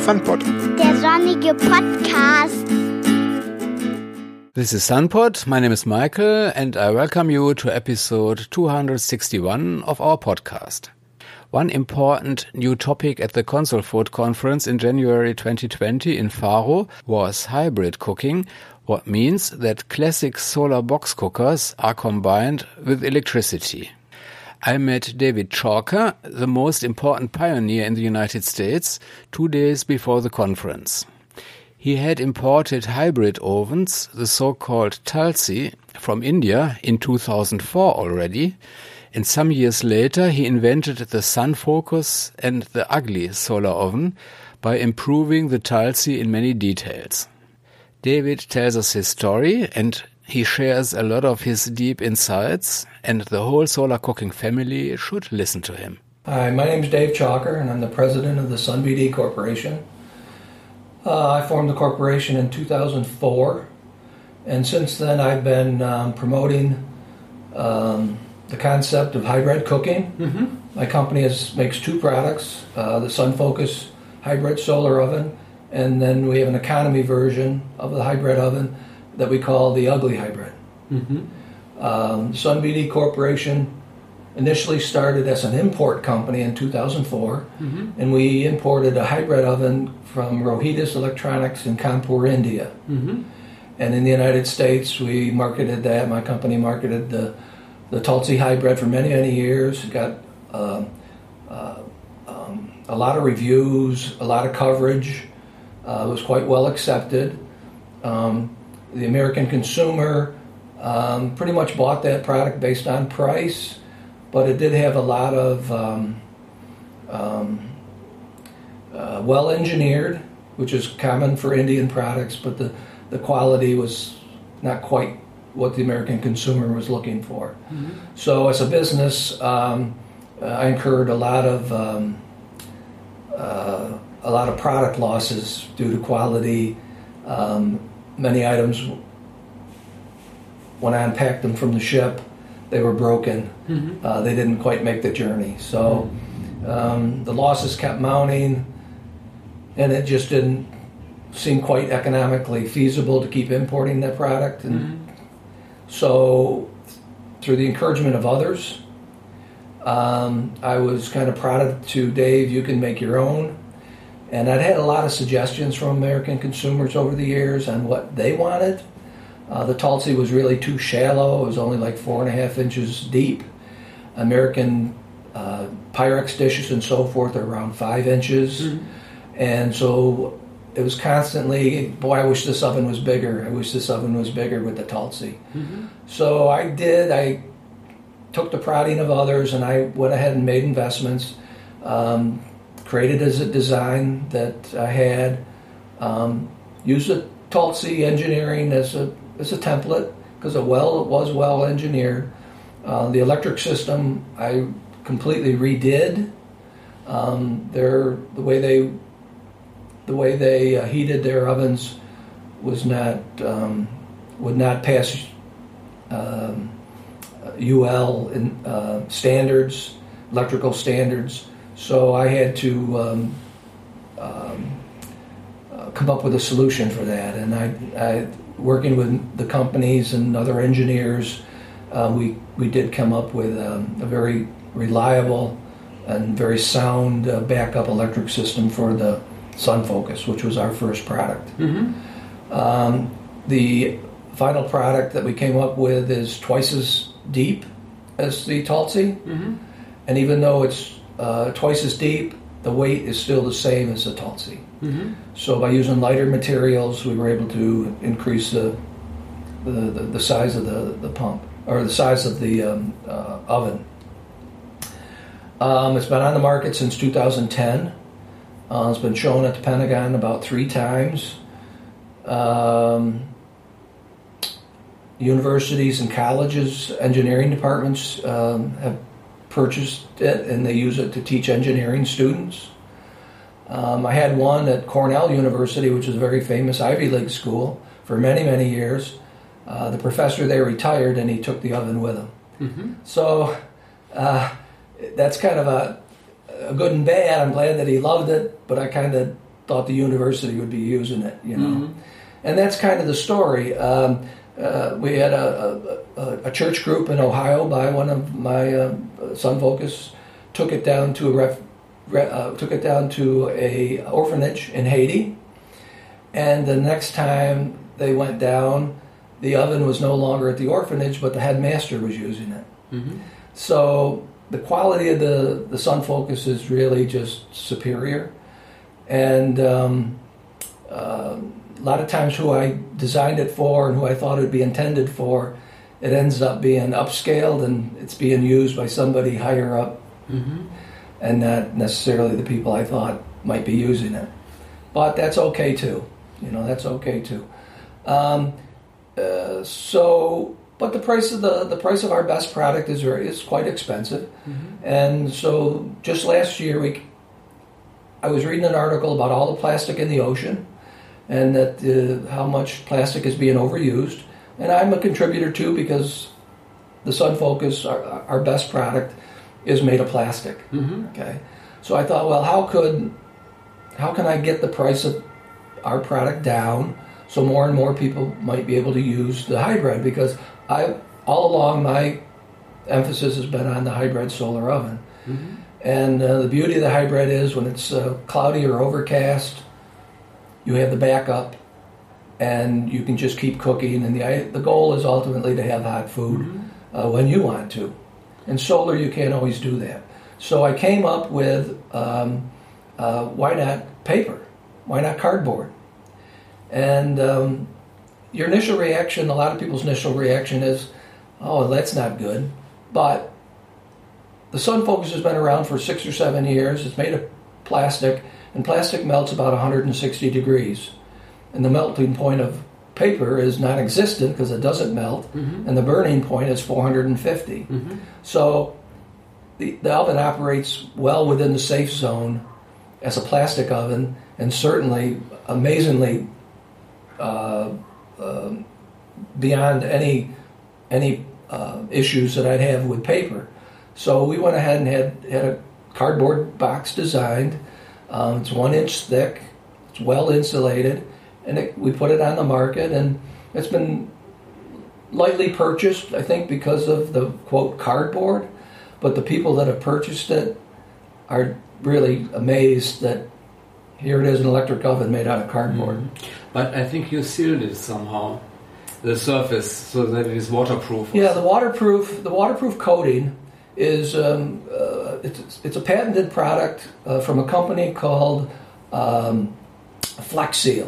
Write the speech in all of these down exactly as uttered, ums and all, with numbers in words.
Sunpod. Der sonnige Podcast. This is Sunpod. My name is Michael and I welcome you to episode two hundred sixty-one of our podcast. One important new topic at the Console Food Conference in January twenty twenty in Faro was hybrid cooking, what means that classic solar box cookers are combined with electricity. I met David Chalker, the most important pioneer in the United States, two days before the conference. He had imported hybrid ovens, the so-called Tulsi, from India in two thousand four already, and some years later he invented the SunFocus and the Ugly solar oven by improving the Tulsi in many details. David tells us his story and he shares a lot of his deep insights, and the whole solar cooking family should listen to him. Hi, my name is Dave Chalker, and I'm the president of the SunBD Corporation. Uh, I formed the corporation in two thousand four, and since then I've been um, promoting um, the concept of hybrid cooking. Mm-hmm. My company is, makes two products, uh, the SunFocus hybrid solar oven, and then we have an economy version of the hybrid oven that we call the Ugly hybrid. Mm-hmm. Um, SunBD Corporation initially started as an import company in two thousand four, mm-hmm. and we imported a hybrid oven from Rohidas Electronics in Kanpur, India. Mm-hmm. And in the United States, we marketed that. My company marketed the the Tulsi hybrid for many, many years. It got uh, uh, um, a lot of reviews, a lot of coverage. Uh, it was quite well accepted. Um, The American consumer um, pretty much bought that product based on price, but it did have a lot of um, um, uh, well-engineered, which is common for Indian products, but the, the quality was not quite what the American consumer was looking for. Mm-hmm. So as a business, um, I incurred a lot of um, uh, a lot of product losses due to quality. Um, Many items, when I unpacked them from the ship, they were broken. Mm-hmm. Uh, they didn't quite make the journey. So um, the losses kept mounting, and it just didn't seem quite economically feasible to keep importing that product. And mm-hmm. so through the encouragement of others, um, I was kind of prodded to, Dave, you can make your own. And I'd had a lot of suggestions from American consumers over the years on what they wanted. Uh, the Tulsi was really too shallow. It was only like four and a half inches deep. American uh, Pyrex dishes and so forth are around five inches. Mm-hmm. And so it was constantly, boy, I wish this oven was bigger. I wish this oven was bigger with the Tulsi. Mm-hmm. So I did. I took the prodding of others and I went ahead and made investments. Um, created as a design that I had, um, used the Tulsi engineering as a as a template because it well it was well engineered. Uh, the electric system I completely redid. Um, their the way they the way they uh, heated their ovens was not um, would not pass um, U L in, uh, standards, electrical standards. So I had to um, um, uh, come up with a solution for that, and I, I working with the companies and other engineers, uh, we we did come up with um, a very reliable and very sound uh, backup electric system for the SunFocus, which was our first product. Mm-hmm. Um, the final product that we came up with is twice as deep as the Tulsi, mm-hmm. and even though it's Uh, twice as deep, the weight is still the same as the Tulsi. Mm-hmm. So by using lighter materials, we were able to increase the the, the, the size of the, the pump, or the size of the um, uh, oven. Um, it's been on the market since two thousand ten. Uh, it's been shown at the Pentagon about three times. Um, universities and colleges, engineering departments um, have purchased it, and they use it to teach engineering students. Um, I had one at Cornell University, which is a very famous Ivy League school, for many, many years. Uh, the professor there retired, and he took the oven with him. Mm-hmm. So uh, that's kind of a, a good and bad. I'm glad that he loved it, but I kind of thought the university would be using it, you know. Mm-hmm. And that's kind of the story. Um, uh, we had a, a, a church group in Ohio by one of my uh, SunFocus, took it down to a ref, re, uh, took it down to a orphanage in Haiti. And the next time they went down, the oven was no longer at the orphanage, but the headmaster was using it. Mm-hmm. So the quality of the, the SunFocus is really just superior. And um, uh, a lot of times who I designed it for and who I thought it would be intended for, it ends up being upscaled and it's being used by somebody higher up, mm-hmm. and not necessarily the people I thought might be using it. But that's okay too. You know, that's okay too. Um, uh, so... But the price of the, the price of our best product is very is quite expensive, mm-hmm. and so just last year we, I was reading an article about all the plastic in the ocean, and that uh, how much plastic is being overused, and I'm a contributor too because the SunFocus, our, our best product, is made of plastic. Mm-hmm. Okay, so I thought, well, how could how can I get the price of our product down so more and more people might be able to use the hybrid, because I, all along, my emphasis has been on the hybrid solar oven. Mm-hmm. And uh, the beauty of the hybrid is when it's uh, cloudy or overcast, you have the backup, and you can just keep cooking. And the the goal is ultimately to have hot food mm-hmm. uh, when you want to. In solar, you can't always do that. So I came up with, um, uh, why not paper? Why not cardboard? And... Um, Your initial reaction, a lot of people's initial reaction is, oh, that's not good. But the SunFocus has been around for six or seven years. It's made of plastic, and plastic melts about one hundred sixty degrees. And the melting point of paper is non-existent because it doesn't melt, mm-hmm. and the burning point is four hundred fifty. Mm-hmm. So the, the oven operates well within the safe zone as a plastic oven, and certainly, amazingly, uh, Uh, beyond any any uh, issues that I'd have with paper. So we went ahead and had, had a cardboard box designed. Um, it's one inch thick. It's well insulated. And it, we put it on the market, and it's been lightly purchased, I think, because of the, quote, cardboard. But the people that have purchased it are really amazed that here it is, an electric oven made out of cardboard. Mm-hmm. But I think you sealed it somehow, the surface, so that it is waterproof. Yeah, the waterproof the waterproof coating is um, uh, it's it's a patented product uh, from a company called um, Flex Seal,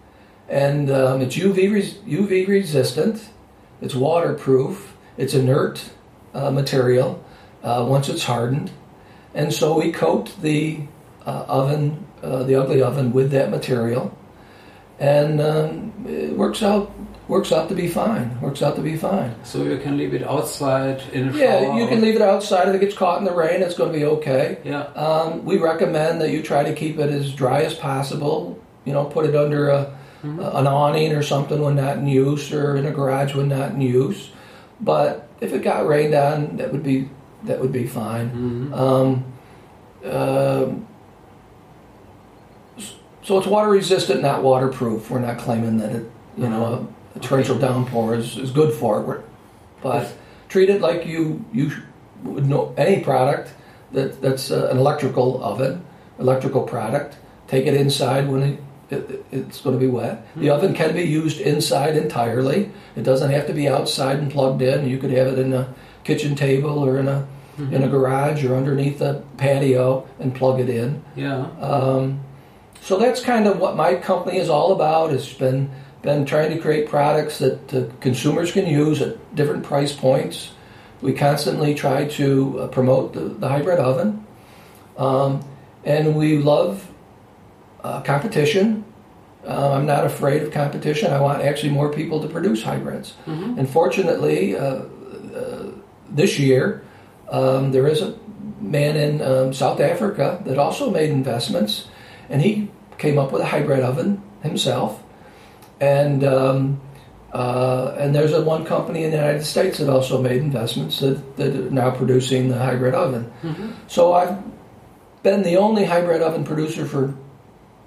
and um, it's U V res- U V resistant. It's waterproof. It's inert uh, material uh, once it's hardened, and so we coat the uh, oven, uh, the ugly oven, with that material. And um, it works out works out to be fine. Works out to be fine. So you can leave it outside in a shower? Yeah, you can leave it outside. If it gets caught in the rain, it's going to be okay. Yeah. Um, we recommend that you try to keep it as dry as possible. You know, put it under a, mm-hmm. a, an awning or something when not in use, or in a garage when not in use. But if it got rained on, that would be that would be fine. Mm-hmm. Um, uh, So it's water resistant, not waterproof. We're not claiming that it, you know, a, a torrential downpour is, is good for it. We're, but treat it like you you would know any product that that's uh, an electrical oven, electrical product. Take it inside when it, it, it's going to be wet. Mm-hmm. The oven can be used inside entirely. It doesn't have to be outside and plugged in. You could have it in a kitchen table or in a mm-hmm. in a garage or underneath a patio and plug it in. Yeah. Um, So that's kind of what my company is all about. It's been been trying to create products that uh, consumers can use at different price points. We constantly try to uh, promote the, the hybrid oven, um, and we love uh, competition. Uh, I'm not afraid of competition. I want actually more people to produce hybrids. Mm-hmm. And fortunately, uh, uh, this year um, there is a man in um, South Africa that also made investments. And he came up with a hybrid oven himself, and um, uh, and there's a one company in the United States that also made investments that, that are now producing the hybrid oven. Mm-hmm. So I've been the only hybrid oven producer for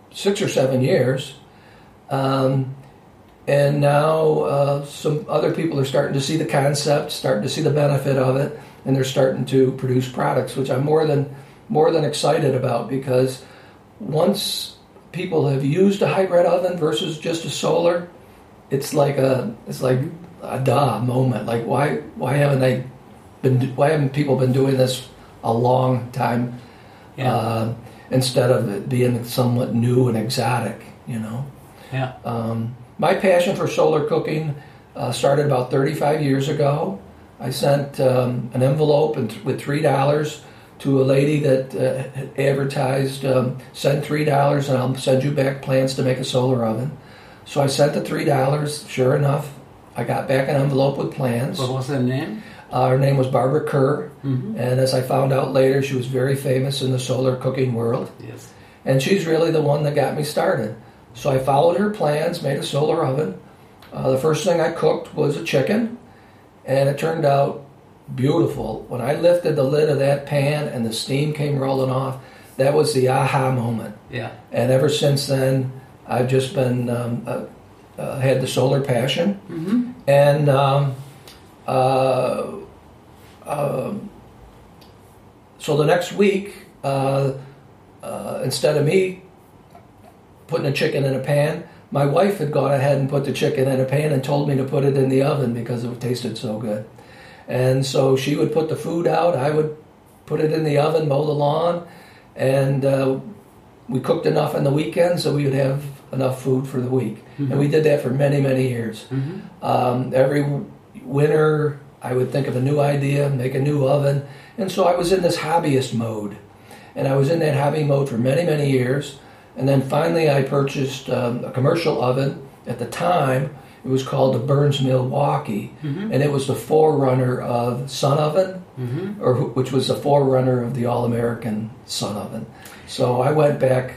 six or seven years. Um, and now uh, some other people are starting to see the concept, starting to see the benefit of it, and they're starting to produce products, which I'm more than more than excited about, because once people have used a hybrid oven versus just a solar, it's like a it's like a duh moment. Like why why haven't they been why haven't people been doing this a long time, yeah. uh, instead of it being somewhat new and exotic, you know? Yeah. Um, my passion for solar cooking uh, started about thirty-five years ago. I sent um, an envelope and th- with three dollars to a lady that uh, had advertised, um, send three dollars and I'll send you back plans to make a solar oven. So I sent the three dollars. Sure enough, I got back an envelope with plans. What was her name? Uh, her name was Barbara Kerr, mm-hmm. and as I found out later, she was very famous in the solar cooking world. Yes. And she's really the one that got me started. So I followed her plans, made a solar oven. Uh, the first thing I cooked was a chicken, and it turned out beautiful. When I lifted the lid of that pan and the steam came rolling off, that was the aha moment. Yeah. And ever since then, I've just been um, uh, uh, had the solar passion. Mm-hmm. And um, uh, uh, so the next week, uh, uh, instead of me putting a chicken in a pan, my wife had gone ahead and put the chicken in a pan and told me to put it in the oven because it tasted so good. And so she would put the food out, I would put it in the oven, mow the lawn, and uh, we cooked enough on the weekends so we would have enough food for the week. Mm-hmm. And we did that for many, many years. Mm-hmm. Um, every winter, I would think of a new idea, make a new oven. And so I was in this hobbyist mode. And I was in that hobby mode for many, many years. And then finally I purchased um, a commercial oven. At the time, it was called the Burns Milwaukee. Mm-hmm. And it was the forerunner of Sun Oven, mm-hmm. or which was the forerunner of the All-American Sun Oven. So I went back,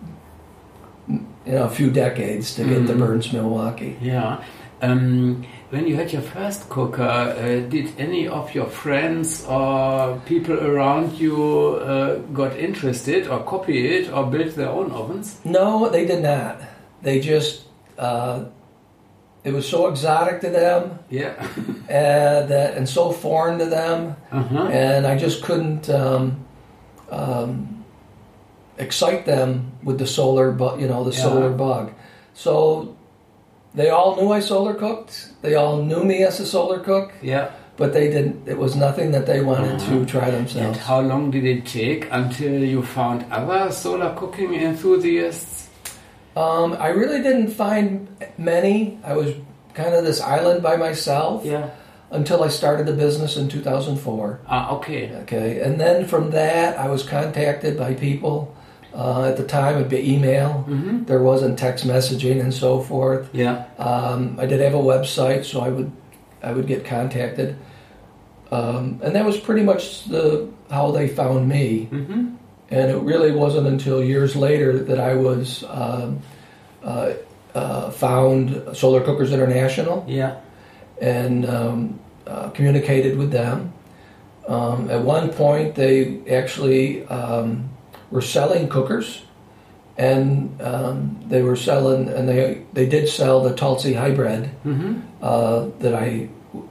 you know, a few decades to get mm-hmm. the Burns Milwaukee. Yeah. Um, when you had your first cooker, uh, did any of your friends or people around you uh, got interested or copy it or build their own ovens? No, they did not. They just, uh, it was so exotic to them. Yeah. and, uh, and so foreign to them. Uh-huh. And I just couldn't um, um, excite them with the solar, bu- you know, the yeah. solar bug. So they all knew I solar cooked. They all knew me as a solar cook. Yeah. But they didn't. It was nothing that they wanted uh-huh. to try themselves. And how long did it take until you found other solar cooking enthusiasts? Um, I really didn't find many. I was kind of this island by myself. Yeah. Until I started the business in two thousand four. Ah, okay. Okay, and then from that, I was contacted by people. Uh, at the time, it'd be email. Mm-hmm. There wasn't text messaging and so forth. Yeah. Um, I did have a website, so I would, I would get contacted, um, and that was pretty much the how they found me. Mm-hmm. And it really wasn't until years later that I was um, uh, uh, found Solar Cookers International. Yeah. And um, uh, communicated with them. Um, at one point, they actually um, were selling cookers, and um, they were selling, and they they did sell the Tulsi Hybrid mm-hmm. uh, that I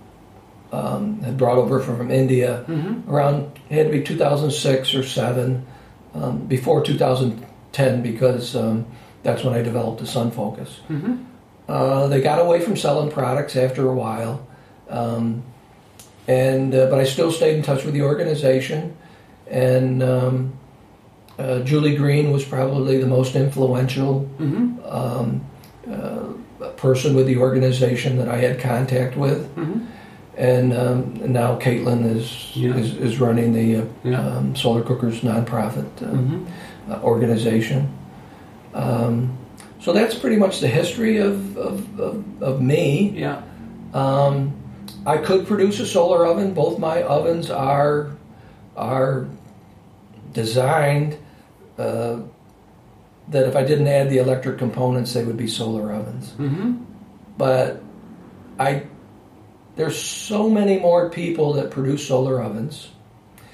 um, had brought over from India. Mm-hmm. Around it had to be two thousand six or seven, um, before two thousand ten, because um, that's when I developed the Sun Focus. Mm-hmm. Uh, they got away from selling products after a while, um, and uh, but I still stayed in touch with the organization. And um, uh, Julie Green was probably the most influential mm-hmm. um, uh, person with the organization that I had contact with. Mm-hmm. And, um, and now Caitlin is, yeah. is is running the uh, yeah. um, Solar Cookers nonprofit uh, mm-hmm. uh, organization. Um, So that's pretty much the history of of, of, of me. Yeah. Um, I could produce a solar oven. Both my ovens are are designed uh, that if I didn't add the electric components, they would be solar ovens. Mm-hmm. But I there's so many more people that produce solar ovens,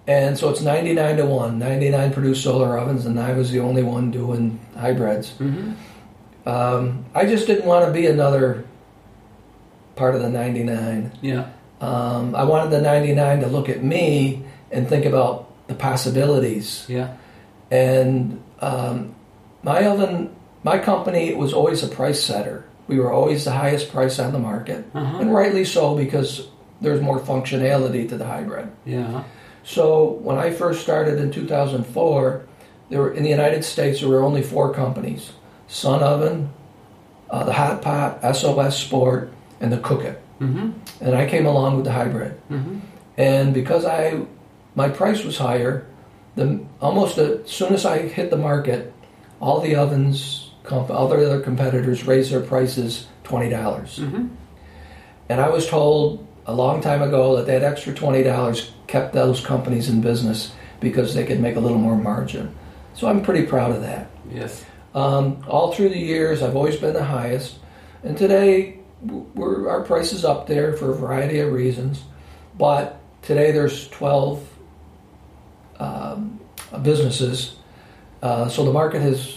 And so it's ninety-nine to one. ninety-nine produced solar ovens, and I was the only one doing hybrids. Mm-hmm. Um, I just didn't want to be another part of the ninety-nine. Yeah. Um, I wanted the ninety-nine to look at me and think about the possibilities. Yeah. And um, my oven, my company was always a price setter. We were always the highest price on the market, Uh-huh. and rightly so, because there's more functionality to the hybrid. Yeah. So when I first started in two thousand four, there were, in the United States, there were only four companies: Sun Oven, uh, the Hot Pot, S O S Sport, and the Cook It. Mm-hmm. And I came along with the hybrid. Mm-hmm. And because I, my price was higher, the almost as soon as I hit the market, all the ovens, comp, all the other competitors raised their prices twenty dollars. Mm-hmm. And I was told a long time ago that that extra twenty dollars kept those companies in business because they could make a little more margin. So I'm pretty proud of that. Yes. Um, all through the years, I've always been the highest. And today, we're, our price is up there for a variety of reasons. But today there's twelve um, businesses. Uh, so the market has,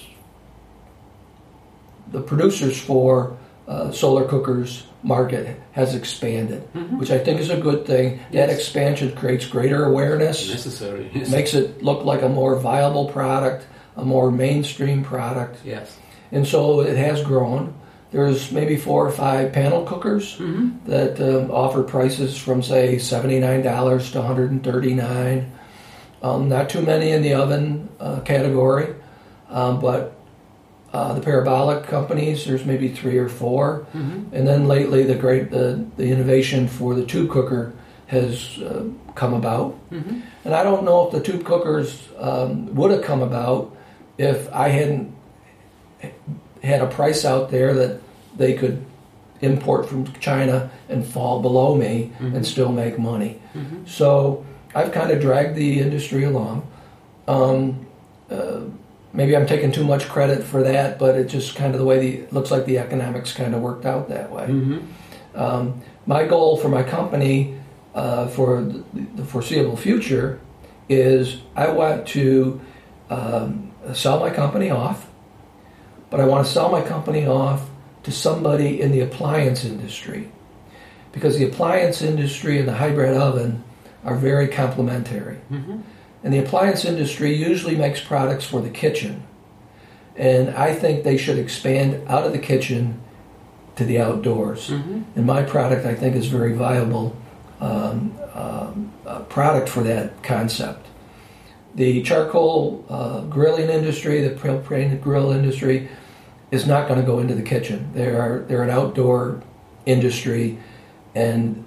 the producers for uh, solar cookers market has expanded, Mm-hmm. which I think is a good thing. That Yes. expansion creates greater awareness, Necessary. Yes. makes it look like a more viable product, a more mainstream product. Yes. And so it has grown. There's maybe four or five panel cookers Mm-hmm. that um, offer prices from, say, seventy-nine dollars to one hundred thirty-nine dollars. Um, not too many in the oven uh, category, um, but uh, the parabolic companies, there's maybe three or four. Mm-hmm. And then lately, the great the, the innovation for the tube cooker has uh, come about. Mm-hmm. And I don't know if the tube cookers um, would have come about if I hadn't had a price out there that they could import from China and fall below me Mm-hmm. and still make money. Mm-hmm. So I've kind of dragged the industry along. Um, uh, maybe I'm taking too much credit for that, but it just kind of the way the it looks like the economics kind of worked out that way. Mm-hmm. Um, my goal for my company uh, for the, the foreseeable future is I want to um, sell my company off, but I want to sell my company off to somebody in the appliance industry, because the appliance industry and the hybrid oven are very complementary. Mm-hmm. And the appliance industry usually makes products for the kitchen. And I think they should expand out of the kitchen to the outdoors. Mm-hmm. And my product, I think, is very viable um, um, uh, product for that concept. The charcoal uh, grilling industry, the propane grill industry, is not going to go into the kitchen. They are they're an outdoor industry, and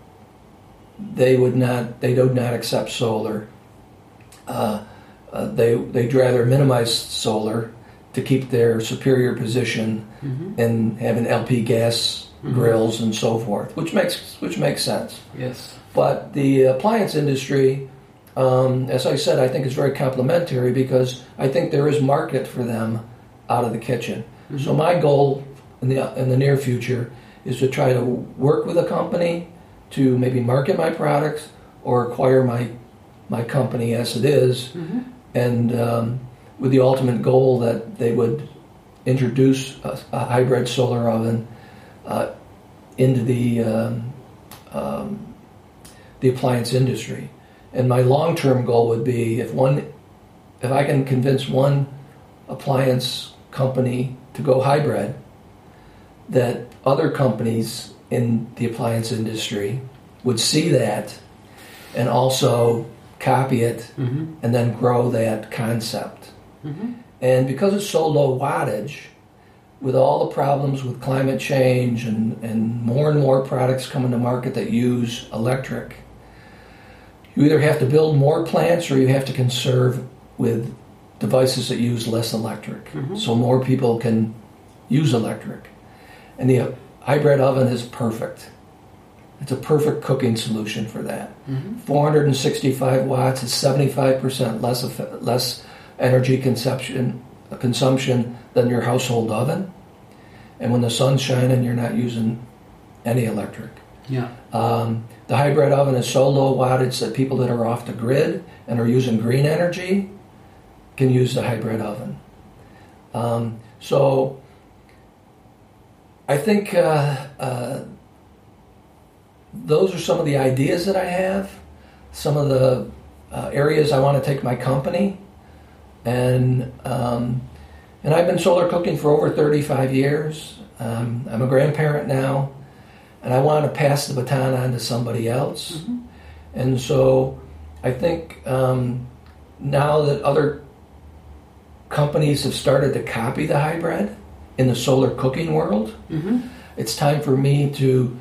they would not they do not accept solar. Uh, uh, they they'd rather minimize solar to keep their superior position Mm-hmm. and having L P gas Mhm. grills and so forth, which makes which makes sense. Yes. But the appliance industry, um, as I said, I think is very complementary because I think there is market for them out of the kitchen. Mhm. So my goal in the in the near future is to try to work with a company to maybe market my products or acquire my my company as it is, Mm-hmm. and um, with the ultimate goal that they would introduce a, a hybrid solar oven uh, into the um, um, the appliance industry. And my long-term goal would be if one, if I can convince one appliance company to go hybrid, that other companies in the appliance industry would see that and also copy it Mm-hmm. and then grow that concept. Mm-hmm. And because it's so low wattage, with all the problems with climate change and, and more and more products coming to market that use electric, you either have to build more plants or you have to conserve with devices that use less electric, Mhm. so more people can use electric. And the hybrid oven is perfect. It's a perfect cooking solution for that. Mm-hmm. four hundred sixty-five watts is seventy-five percent less effe- less energy consumption consumption than your household oven. And when the sun's shining, you're not using any electric. Yeah. Um, the hybrid oven is so low wattage that people that are off the grid and are using green energy can use the hybrid oven. Um, so I think uh, uh, those are some of the ideas that I have, some of the uh, areas I want to take my company. And um, and I've been solar cooking for over thirty-five years. Um, I'm a grandparent now, and I want to pass the baton on to somebody else. Mm-hmm. And so I think um, now that other companies have started to copy the hybrid in the solar cooking world, mm-hmm. it's time for me to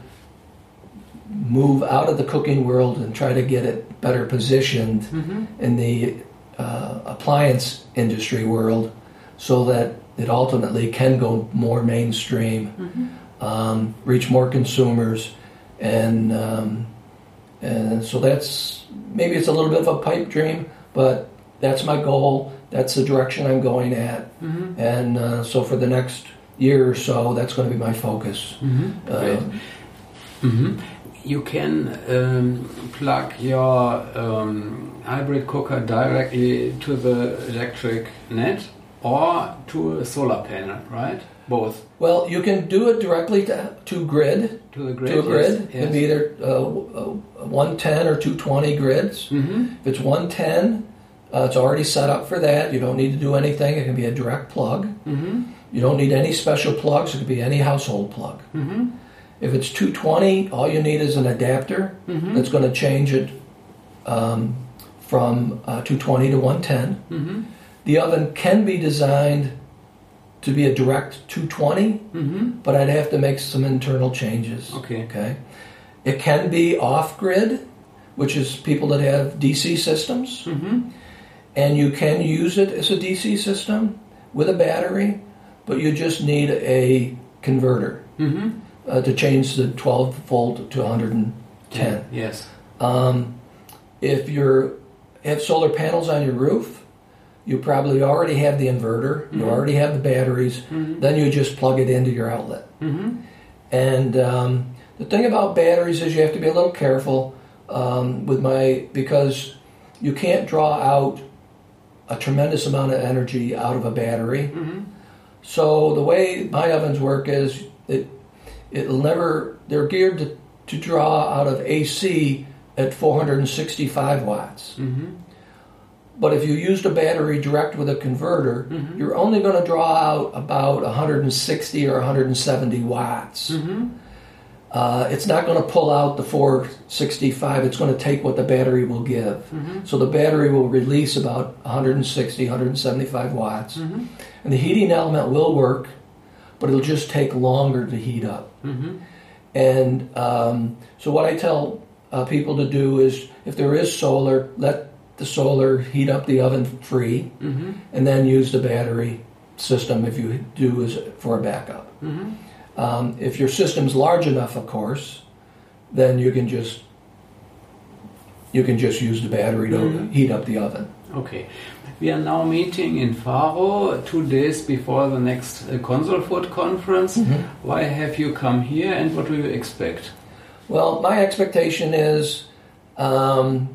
move out of the cooking world and try to get it better positioned mm-hmm. in the uh, appliance industry world so that it ultimately can go more mainstream, mm-hmm. um, reach more consumers, and um, and so that's, maybe it's a little bit of a pipe dream, but that's my goal. That's the direction I'm going at, mm-hmm. and uh, so for the next year or so, that's going to be my focus. Mm-hmm. Uh, mm-hmm. You can um, plug your um, hybrid cooker directly to the electric net or to a solar panel, right? Both. Well, you can do it directly to, to grid. To the grid. To a grid. Yes, It yes. can be either uh, one ten or two twenty grids. Mm-hmm. If it's one ten, uh, it's already set up for that. You don't need to do anything. It can be a direct plug. Mm-hmm. You don't need any special plugs. It can be any household plug. Mm-hmm. If it's two twenty, all you need is an adapter mm-hmm. that's going to change it um, from uh, two twenty to one ten. Mm-hmm. The oven can be designed to be a direct two twenty, mm-hmm. but I'd have to make some internal changes. Okay. Okay. It can be off-grid, which is people that have D C systems, mm-hmm. and you can use it as a D C system with a battery, but you just need a converter mm-hmm. uh, to change the twelve volt to one hundred ten. Yeah. Yes. Um, if you have solar panels on your roof, you probably already have the inverter, mm-hmm. you already have the batteries, mm-hmm. then you just plug it into your outlet. Mm-hmm. And um, the thing about batteries is you have to be a little careful um, with my, because you can't draw out a tremendous amount of energy out of a battery. Mm-hmm. So the way my ovens work is it, it'll never, they're geared to, to draw out of A C at four hundred sixty-five watts. Mm-hmm. But if you used a battery direct with a converter, mm-hmm. you're only going to draw out about one hundred sixty or one hundred seventy watts. Mm-hmm. Uh, it's not going to pull out the four sixty-five. It's going to take what the battery will give. Mm-hmm. So the battery will release about one hundred sixty, one hundred seventy-five watts. Mm-hmm. And the heating element will work, but it'll just take longer to heat up. Mm-hmm. And um, so what I tell uh, people to do is, if there is solar, let the solar heat up the oven free, mm-hmm. and then use the battery system if you do as for a backup. Mm-hmm. Um, if your system's large enough, of course, then you can just you can just use the battery to mm-hmm. heat up the oven. Okay. We are now meeting in Faro two days before the next uh, Console Food conference. Mm-hmm. Why have you come here, and what do you expect? Well, my expectation is um,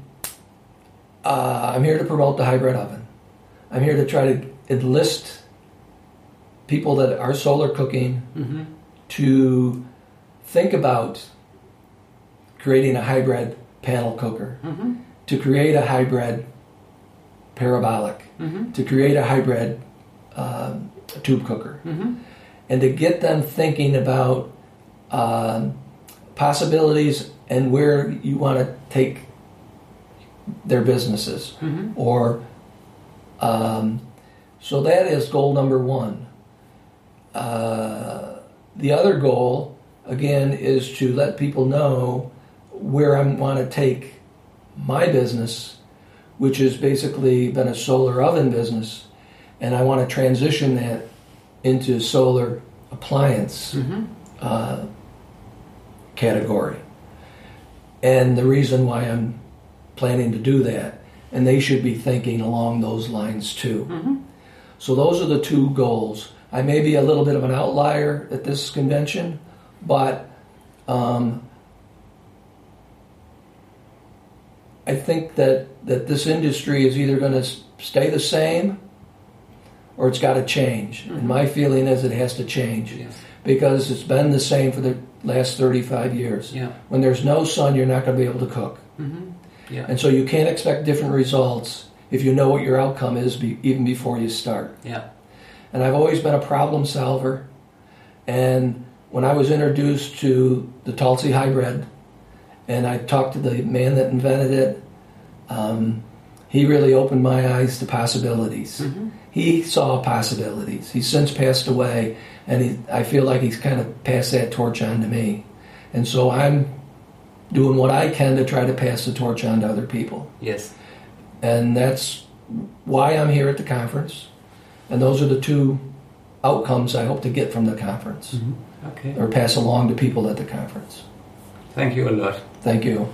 uh, I'm here to promote the hybrid oven. I'm here to try to enlist people that are solar cooking mm-hmm. to think about creating a hybrid panel cooker, mm-hmm. to create a hybrid parabolic, mm-hmm. to create a hybrid um, tube cooker, mm-hmm. and to get them thinking about um, possibilities and where you want to take their businesses. Mm-hmm. Or um, so that is goal number one. Uh, the other goal, again, is to let people know where I want to take my business, which has basically been a solar oven business, and I want to transition that into solar appliance mm-hmm. uh, category. And the reason why I'm planning to do that, and they should be thinking along those lines too. Mm-hmm. So those are the two goals. I may be a little bit of an outlier at this convention, but um, I think that, that this industry is either going to stay the same or it's got to change. Mm-hmm. And my feeling is it has to change. Yes. Because it's been the same for the last thirty-five years. Yeah. When there's no sun, you're not going to be able to cook. Mm-hmm. Yeah. And so you can't expect different results if you know what your outcome is be, even before you start. Yeah. And I've always been a problem solver. And when I was introduced to the Tulsi hybrid, and I talked to the man that invented it, um, he really opened my eyes to possibilities. Mm-hmm. He saw possibilities. He's since passed away, and he, I feel like he's kind of passed that torch on to me. And so I'm doing what I can to try to pass the torch on to other people. Yes. And that's why I'm here at the conference. And those are the two outcomes I hope to get from the conference. Mm-hmm. Okay. Or pass along to people at the conference. Thank you a lot. Thank you.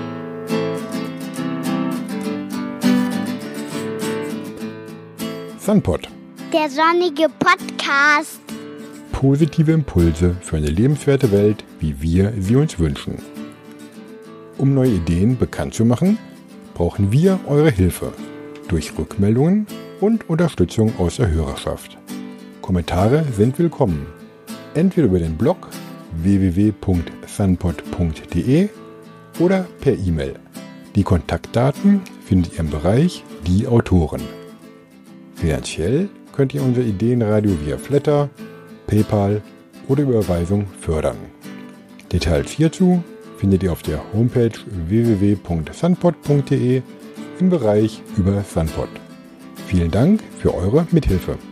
Sunpod. Der sonnige Podcast. Positive Impulse für eine lebenswerte Welt, wie wir sie uns wünschen. Um neue Ideen bekannt zu machen, brauchen wir eure Hilfe durch Rückmeldungen und Unterstützung aus der Hörerschaft. Kommentare sind willkommen, entweder über den Blog w w w punkt sunpod punkt d e oder per E-Mail. Die Kontaktdaten findet ihr im Bereich Die Autoren. Finanziell könnt ihr unser Ideenradio via Flatter, PayPal oder Überweisung fördern. Details hierzu findet ihr auf der Homepage w w w punkt sunpod punkt d e im Bereich über Sunpod. Vielen Dank für eure Mithilfe.